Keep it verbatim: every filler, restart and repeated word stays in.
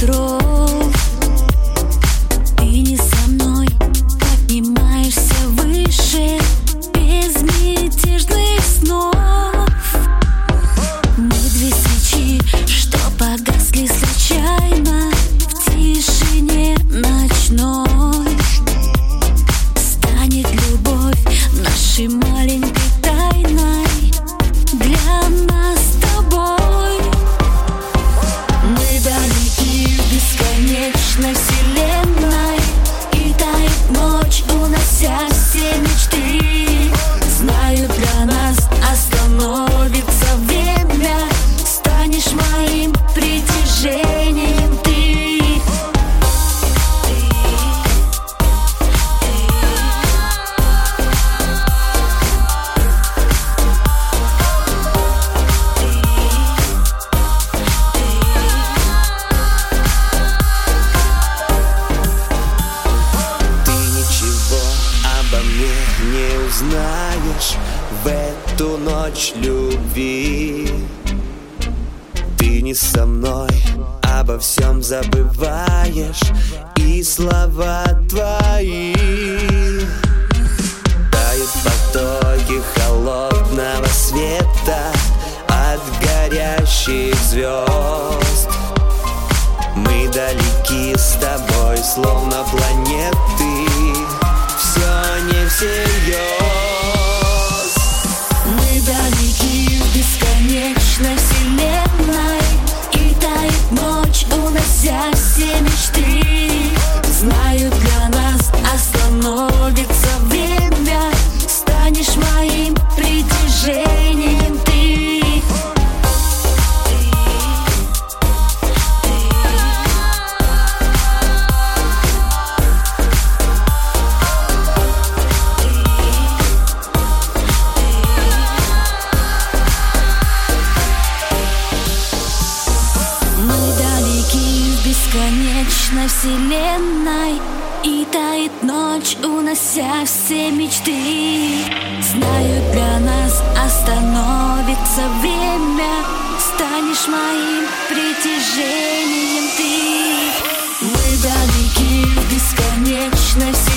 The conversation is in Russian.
ветров. Ты не со мной, поднимаешься выше безмятежных снов. Мы две свечи, что погасли случайно в тишине ночной. Станет любовь нашей маленькой тайной для нас с тобой. Мы далеки в бесконечной вселенной, и тает ночь, унося все мечты. Знаю, для нас остановится время, станешь моим притяжением ты. Не узнаешь в эту ночь любви. Ты не со мной, обо всем забываешь, и слова твои тают потоки холодного света от горящих звезд. Мы далеки с тобой, словно планеты, все не всерьез. Мы далеки в бесконечной вселенной, и тает ночь, унося все мечты. Знаю, для нас остановится время, станешь моим притяжением ты. Бесконечной вселенной, и тает ночь, унося все мечты. Знаю, для нас остановится время, станешь моим притяжением ты. Мы далеки в бесконечной вселенной.